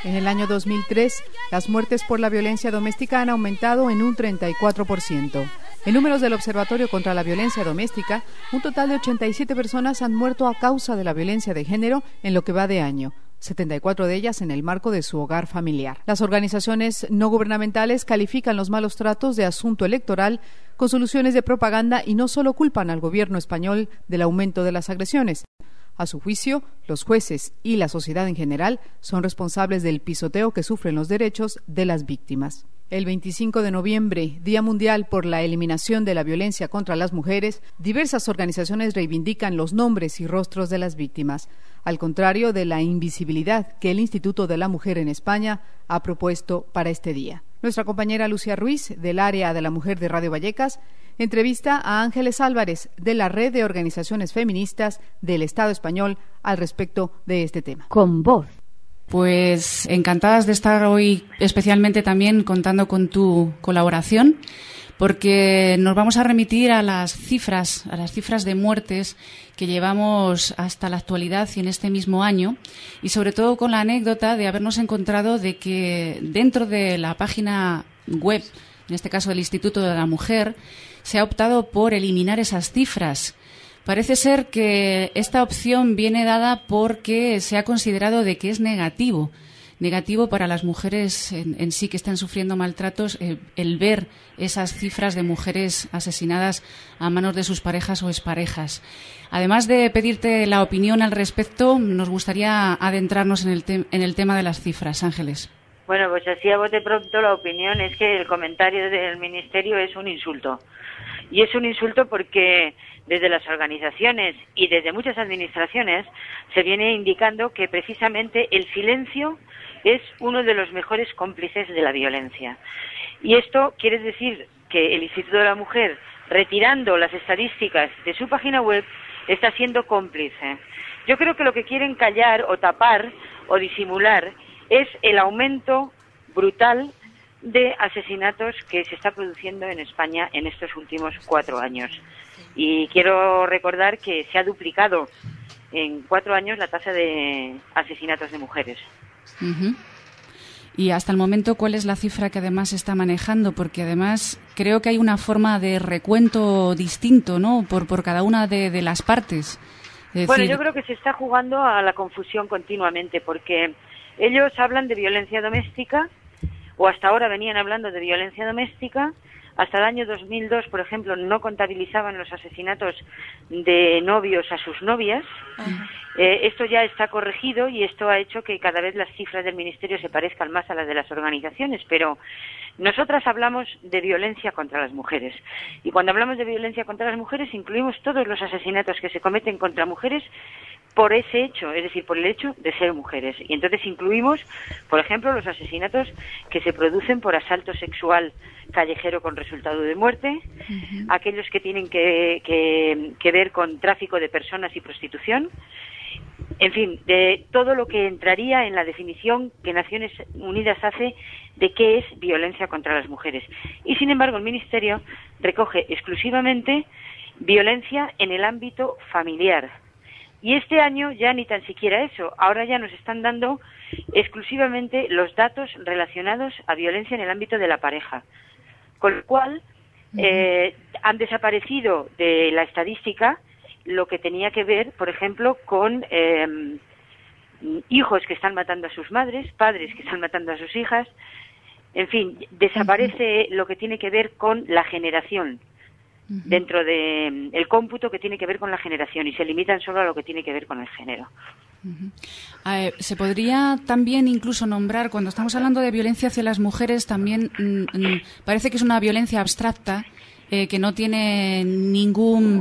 En el año 2003, las muertes por la violencia doméstica han aumentado en un 34%. En números del Observatorio contra la Violencia Doméstica, un total de 87 personas han muerto a causa de la violencia de género en lo que va de año. 74 de ellas en el marco de su hogar familiar. Las organizaciones no gubernamentales califican los malos tratos de asunto electoral con soluciones de propaganda y no solo culpan al gobierno español del aumento de las agresiones. A su juicio, los jueces y la sociedad en general son responsables del pisoteo que sufren los derechos de las víctimas. El 25 de noviembre, Día Mundial por la Eliminación de la Violencia contra las Mujeres, diversas organizaciones reivindican los nombres y rostros de las víctimas, al contrario de la invisibilidad que el Instituto de la Mujer en España ha propuesto para este día. Nuestra compañera Lucía Ruiz, del área de la mujer de Radio Vallecas, entrevista a Ángeles Álvarez, de la Red de Organizaciones Feministas del Estado Español, al respecto de este tema. Con voz. Pues encantadas de estar hoy especialmente también contando con tu colaboración, porque nos vamos a remitir a las cifras de muertes que llevamos hasta la actualidad y en este mismo año, y sobre todo con la anécdota de habernos encontrado de que dentro de la página web, en este caso del Instituto de la Mujer, se ha optado por eliminar esas cifras. Parece ser que esta opción viene dada porque se ha considerado de que es negativo para las mujeres en sí que están sufriendo maltratos el ver esas cifras de mujeres asesinadas a manos de sus parejas o exparejas. Además de pedirte la opinión al respecto, nos gustaría adentrarnos en el tema de las cifras. Ángeles. Bueno, pues así a bote pronto la opinión es que el comentario del Ministerio es un insulto. Y es un insulto porque desde las organizaciones y desde muchas administraciones se viene indicando que precisamente el silencio es uno de los mejores cómplices de la violencia. Y esto quiere decir que el Instituto de la Mujer, retirando las estadísticas de su página web, está siendo cómplice. Yo creo que lo que quieren callar o tapar o disimular es el aumento brutal de asesinatos que se está produciendo en España en estos últimos 4 años. Y quiero recordar que se ha duplicado en 4 años la tasa de asesinatos de mujeres. Uh-huh. Y hasta el momento, ¿cuál es la cifra que además se está manejando? Porque además creo que hay una forma de recuento distinto, ¿no? Por cada una de las partes. Es bueno, decir... yo creo que se está jugando a la confusión continuamente, porque ellos hablan de violencia doméstica, o hasta ahora venían hablando de violencia doméstica. Hasta el año 2002, por ejemplo, no contabilizaban los asesinatos de novios a sus novias. Esto ya está corregido y esto ha hecho que cada vez las cifras del Ministerio se parezcan más a las de las organizaciones, pero nosotras hablamos de violencia contra las mujeres. Y cuando hablamos de violencia contra las mujeres incluimos todos los asesinatos que se cometen contra mujeres por ese hecho, es decir, por el hecho de ser mujeres. Y entonces incluimos, por ejemplo, los asesinatos que se producen por asalto sexual callejero con resultado de muerte, aquellos que tienen que ver con tráfico de personas y prostitución, en fin, de todo lo que entraría en la definición que Naciones Unidas hace de qué es violencia contra las mujeres. Y sin embargo el Ministerio recoge exclusivamente violencia en el ámbito familiar. Y este año ya ni tan siquiera eso. Ahora ya nos están dando exclusivamente los datos relacionados a violencia en el ámbito de la pareja. Con lo cual han desaparecido de la estadística lo que tenía que ver, por ejemplo, con hijos que están matando a sus madres, padres que están matando a sus hijas. En fin, desaparece lo que tiene que ver con la generación dentro de el cómputo que tiene que ver con la generación y se limitan solo a lo que tiene que ver con el género. Se podría también incluso nombrar, cuando estamos hablando de violencia hacia las mujeres, también parece que es una violencia abstracta que no tiene ningún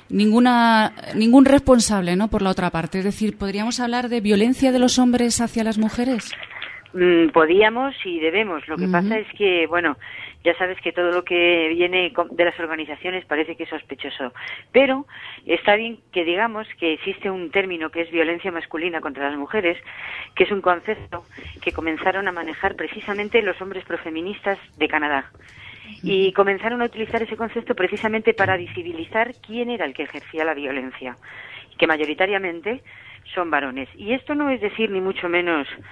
responsable, ¿no? Por la otra parte, es decir, ¿podríamos hablar de violencia de los hombres hacia las mujeres? Podíamos y debemos. Lo que pasa es que, bueno, ya sabes que todo lo que viene de las organizaciones parece que es sospechoso. Pero está bien que digamos que existe un término que es violencia masculina contra las mujeres, que es un concepto que comenzaron a manejar precisamente los hombres profeministas de Canadá. Y comenzaron a utilizar ese concepto precisamente para visibilizar quién era el que ejercía la violencia, que mayoritariamente son varones. Y esto no es decir ni mucho menos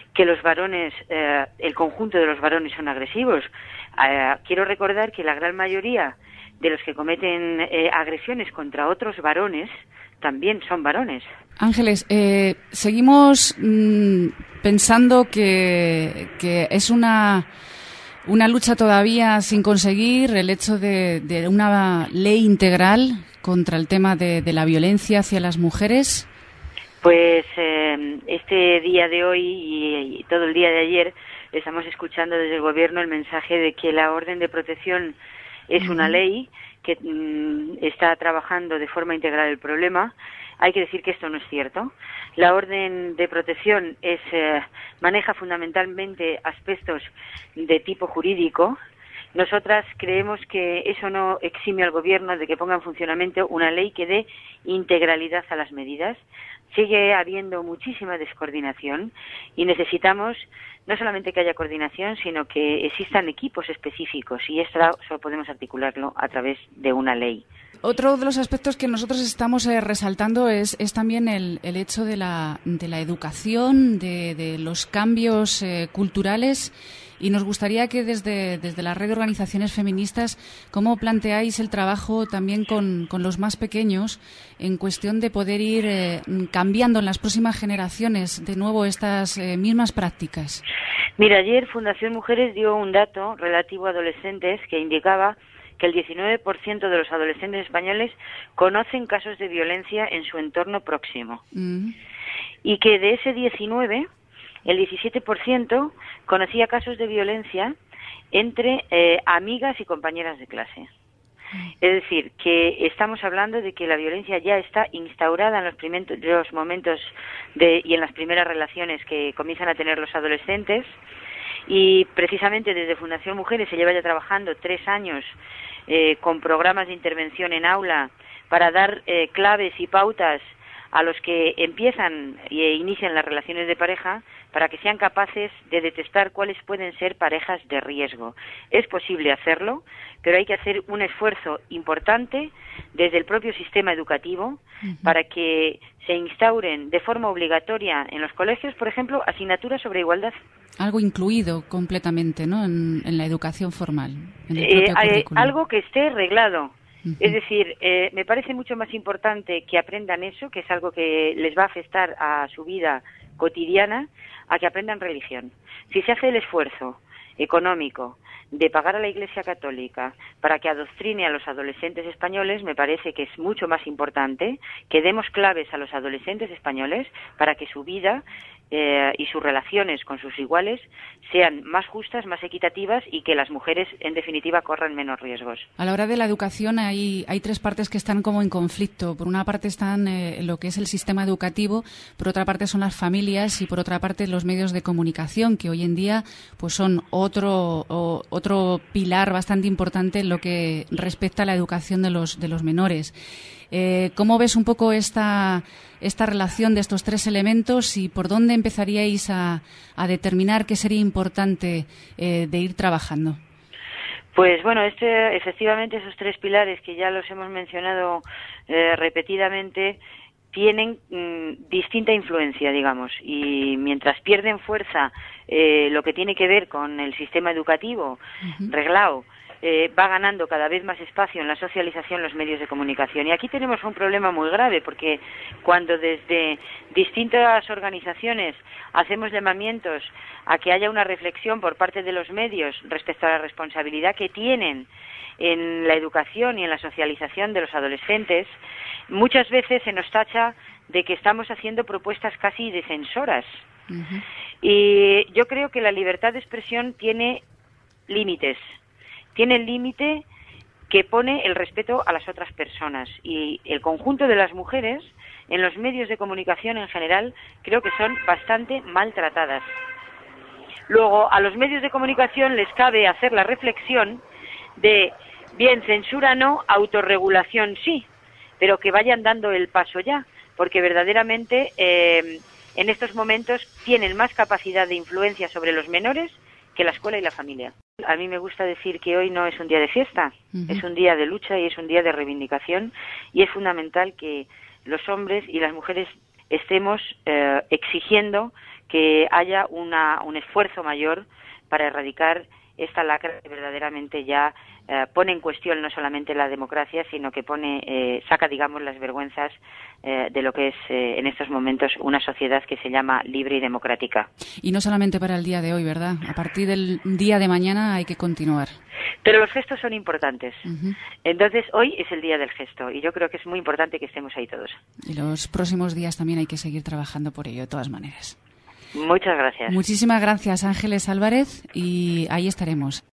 que los varones, el conjunto de los varones son agresivos. Quiero recordar que la gran mayoría de los que cometen agresiones contra otros varones también son varones. Ángeles, seguimos pensando que es una lucha todavía sin conseguir el hecho de una ley integral contra el tema de la violencia hacia las mujeres. Pues este día de hoy y todo el día de ayer estamos escuchando desde el Gobierno el mensaje de que la orden de protección es una ley que está trabajando de forma integral el problema. Hay que decir que esto no es cierto. La orden de protección maneja fundamentalmente aspectos de tipo jurídico. Nosotras creemos que eso no exime al Gobierno de que ponga en funcionamiento una ley que dé integralidad a las medidas. Sigue habiendo muchísima descoordinación y necesitamos no solamente que haya coordinación, sino que existan equipos específicos, y esto solo podemos articularlo a través de una ley. Otro de los aspectos que nosotros estamos resaltando es también el hecho de la educación, de los cambios culturales, y nos gustaría que desde la red de organizaciones feministas, ¿cómo planteáis el trabajo también con los más pequeños en cuestión de poder ir cambiando en las próximas generaciones de nuevo estas mismas prácticas? Mira, ayer Fundación Mujeres dio un dato relativo a adolescentes que indicaba que el 19% de los adolescentes españoles conocen casos de violencia en su entorno próximo. Y que de ese 19, el 17% conocía casos de violencia entre amigas y compañeras de clase. Es decir, que estamos hablando de que la violencia ya está instaurada en los primeros momentos y en las primeras relaciones que comienzan a tener los adolescentes. Y precisamente desde Fundación Mujeres se lleva ya trabajando 3 años con programas de intervención en aula para dar claves y pautas a los que empiezan e inician las relaciones de pareja, para que sean capaces de detectar cuáles pueden ser parejas de riesgo. Es posible hacerlo, pero hay que hacer un esfuerzo importante desde el propio sistema educativo para que se instauren de forma obligatoria en los colegios, por ejemplo, asignaturas sobre igualdad. Algo incluido completamente, ¿no?, en la educación formal. En el propio currículum. Algo que esté reglado. Es decir, me parece mucho más importante que aprendan eso, que es algo que les va a afectar a su vida cotidiana, a que aprendan religión. Si se hace el esfuerzo económico de pagar a la Iglesia Católica para que adoctrine a los adolescentes españoles, me parece que es mucho más importante que demos claves a los adolescentes españoles para que su vida y sus relaciones con sus iguales sean más justas, más equitativas, y que las mujeres, en definitiva, corran menos riesgos. A la hora de la educación hay 3 partes que están como en conflicto. Por una parte están lo que es el sistema educativo, por otra parte son las familias y por otra parte los medios de comunicación, que hoy en día pues son otro pilar bastante importante en lo que respecta a la educación de los menores. ¿Cómo ves un poco esta relación de estos 3 elementos y por dónde empezaríais a determinar qué sería importante de ir trabajando? Pues bueno, efectivamente esos 3 pilares que ya los hemos mencionado repetidamente tienen distinta influencia, digamos, y mientras pierden fuerza lo que tiene que ver con el sistema educativo reglado, va ganando cada vez más espacio en la socialización los medios de comunicación. Y aquí tenemos un problema muy grave, porque cuando desde distintas organizaciones hacemos llamamientos a que haya una reflexión por parte de los medios respecto a la responsabilidad que tienen en la educación y en la socialización de los adolescentes, muchas veces se nos tacha de que estamos haciendo propuestas casi defensoras. Y yo creo que la libertad de expresión tiene límites. Tiene el límite que pone el respeto a las otras personas, y el conjunto de las mujeres en los medios de comunicación en general creo que son bastante maltratadas. Luego, a los medios de comunicación les cabe hacer la reflexión de, bien, censura no, autorregulación sí, pero que vayan dando el paso ya, porque verdaderamente en estos momentos tienen más capacidad de influencia sobre los menores que la escuela y la familia. A mí me gusta decir que hoy no es un día de fiesta, es un día de lucha y es un día de reivindicación, y es fundamental que los hombres y las mujeres estemos exigiendo que haya un esfuerzo mayor para erradicar esta lacra que verdaderamente ya pone en cuestión no solamente la democracia, sino que saca, digamos, las vergüenzas de lo que es en estos momentos una sociedad que se llama libre y democrática. Y no solamente para el día de hoy, ¿verdad? A partir del día de mañana hay que continuar. Pero los gestos son importantes. Entonces, hoy es el día del gesto y yo creo que es muy importante que estemos ahí todos. Y los próximos días también hay que seguir trabajando por ello, de todas maneras. Muchas gracias. Muchísimas gracias, Ángeles Álvarez, y ahí estaremos.